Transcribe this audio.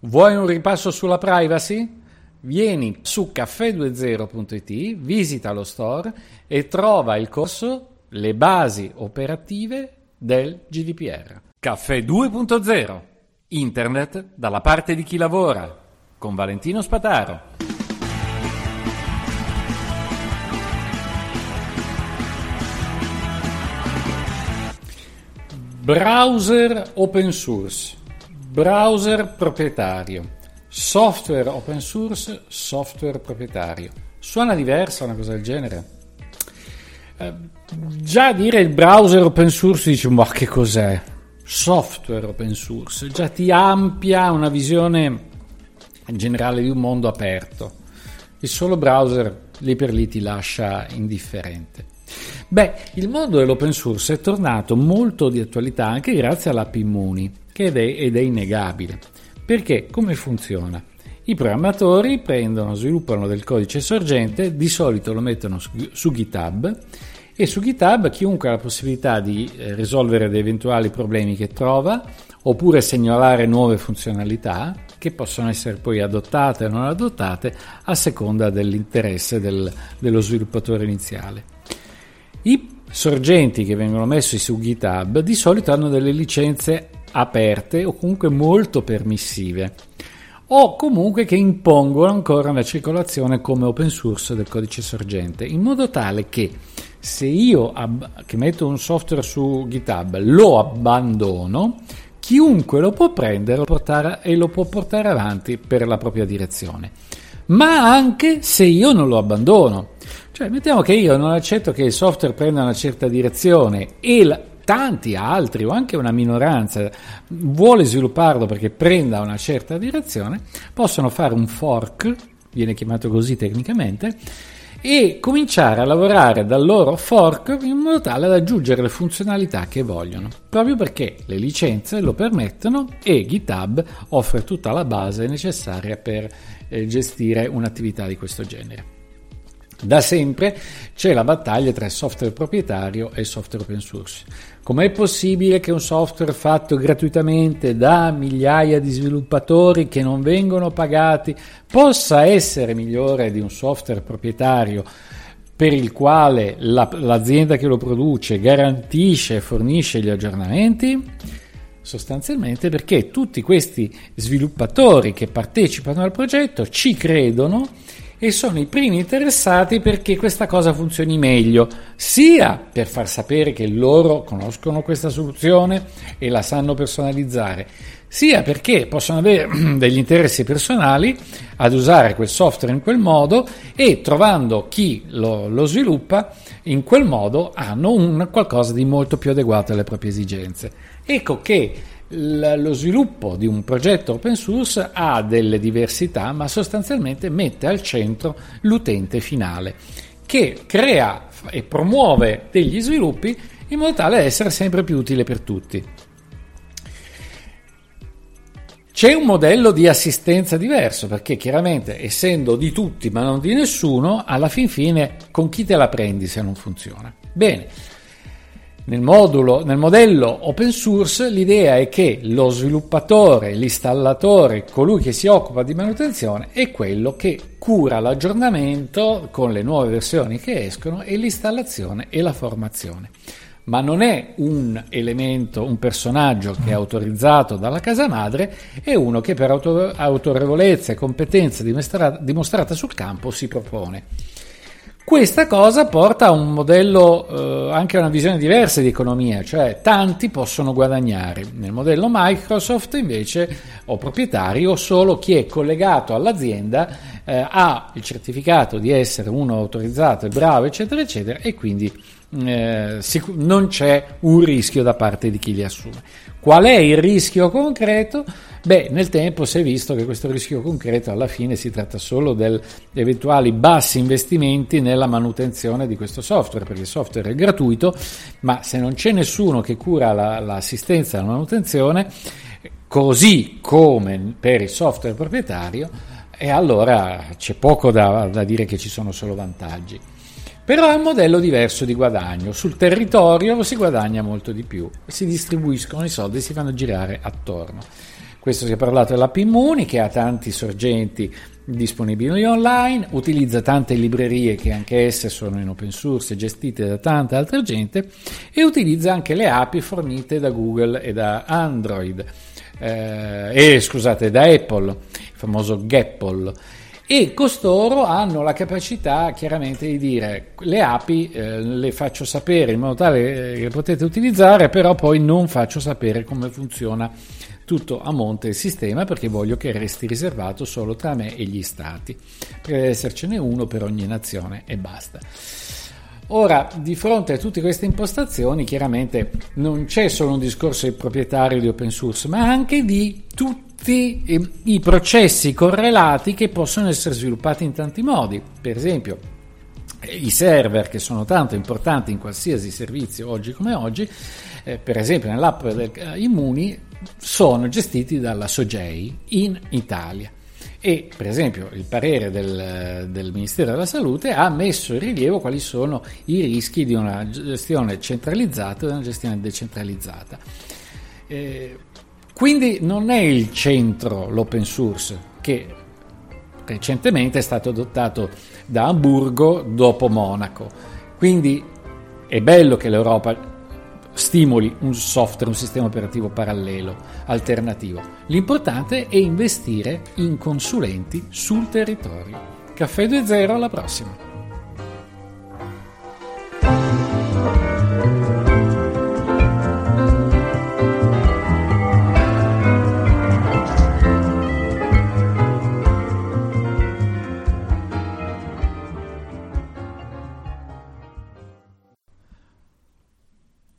Vuoi un ripasso sulla privacy? Vieni su caffè20.it, visita lo store e trova il corso Le basi operative del GDPR. Caffè 2.0. Internet dalla parte di chi lavora. Con Valentino Spataro. Browser open source, browser proprietario, software open source, software proprietario. Suona diversa una cosa del genere? Già dire il browser open source dici ma che cos'è? Software open source già ti amplia una visione generale di un mondo aperto. Il solo browser lì per lì ti lascia indifferente. Il mondo dell'open source è tornato molto di attualità anche grazie all'API Mooney, ed è innegabile. Perché? Come funziona? I programmatori sviluppano del codice sorgente, di solito lo mettono su GitHub, e su GitHub chiunque ha la possibilità di risolvere dei eventuali problemi che trova, oppure segnalare nuove funzionalità che possono essere poi adottate o non adottate a seconda dell'interesse dello sviluppatore iniziale. I sorgenti che vengono messi su GitHub di solito hanno delle licenze aperte o comunque molto permissive, o comunque che impongono ancora una circolazione come open source del codice sorgente, in modo tale che se io che metto un software su GitHub lo abbandono, chiunque lo può prendere e lo può portare avanti per la propria direzione, ma anche se io non lo abbandono. Cioè, mettiamo che io non accetto che il software prenda una certa direzione e tanti altri o anche una minoranza vuole svilupparlo perché prenda una certa direzione, possono fare un fork, viene chiamato così tecnicamente, e cominciare a lavorare dal loro fork in modo tale da aggiungere le funzionalità che vogliono, proprio perché le licenze lo permettono e GitHub offre tutta la base necessaria per gestire un'attività di questo genere. Da sempre c'è la battaglia tra il software proprietario e il software open source. Com'è possibile che un software fatto gratuitamente da migliaia di sviluppatori che non vengono pagati possa essere migliore di un software proprietario per il quale l'azienda che lo produce garantisce e fornisce gli aggiornamenti? Sostanzialmente perché tutti questi sviluppatori che partecipano al progetto ci credono e sono i primi interessati perché questa cosa funzioni meglio, sia per far sapere che loro conoscono questa soluzione e la sanno personalizzare, sia perché possono avere degli interessi personali ad usare quel software in quel modo e trovando chi lo sviluppa in quel modo hanno un qualcosa di molto più adeguato alle proprie esigenze. Ecco che lo sviluppo di un progetto open source ha delle diversità, ma sostanzialmente mette al centro l'utente finale che crea e promuove degli sviluppi in modo tale da essere sempre più utile per tutti. C'è un modello di assistenza diverso perché chiaramente essendo di tutti ma non di nessuno, alla fin fine con chi te la prendi se non funziona? Bene. Nel modello open source l'idea è che lo sviluppatore, l'installatore, colui che si occupa di manutenzione è quello che cura l'aggiornamento con le nuove versioni che escono e l'installazione e la formazione. Ma non è un elemento, un personaggio che è autorizzato dalla casa madre, è uno che per autorevolezza e competenza dimostrata sul campo si propone. Questa cosa porta a un modello, anche a una visione diversa di economia, cioè tanti possono guadagnare. Nel modello Microsoft invece, o proprietario, o solo chi è collegato all'azienda ha il certificato di essere uno autorizzato e bravo, eccetera, eccetera, e quindi non c'è un rischio da parte di chi li assume. Qual è il rischio concreto? Nel tempo si è visto che questo rischio concreto alla fine si tratta solo degli eventuali bassi investimenti nella manutenzione di questo software, perché il software è gratuito, ma se non c'è nessuno che cura l'assistenza alla manutenzione, così come per il software proprietario, e allora c'è poco da dire che ci sono solo vantaggi. Però è un modello diverso di guadagno, sul territorio si guadagna molto di più, si distribuiscono i soldi, si fanno girare attorno. Questo si è parlato dell'app Immuni, che ha tanti sorgenti disponibili online, utilizza tante librerie che anche esse sono in open source e gestite da tanta altra gente, e utilizza anche le API fornite da Google e da Android, da Apple, il famoso Gapple. E costoro hanno la capacità chiaramente di dire le API le faccio sapere in modo tale che potete utilizzare, però poi non faccio sapere come funziona tutto a monte il sistema, perché voglio che resti riservato solo tra me e gli stati, perché deve essercene uno per ogni nazione e basta. Ora, di fronte a tutte queste impostazioni, chiaramente non c'è solo un discorso di proprietario di open source, ma anche di tutti i processi correlati che possono essere sviluppati in tanti modi. Per esempio, i server, che sono tanto importanti in qualsiasi servizio oggi come oggi, per esempio nell'app del Immuni, sono gestiti dalla Sogei in Italia. E per esempio il parere del Ministero della Salute ha messo in rilievo quali sono i rischi di una gestione centralizzata e una gestione decentralizzata. Quindi non è il centro l'open source, che recentemente è stato adottato da Amburgo dopo Monaco. Quindi è bello che l'Europa stimoli un software, un sistema operativo parallelo, alternativo. L'importante è investire in consulenti sul territorio. Caffè 2.0, alla prossima.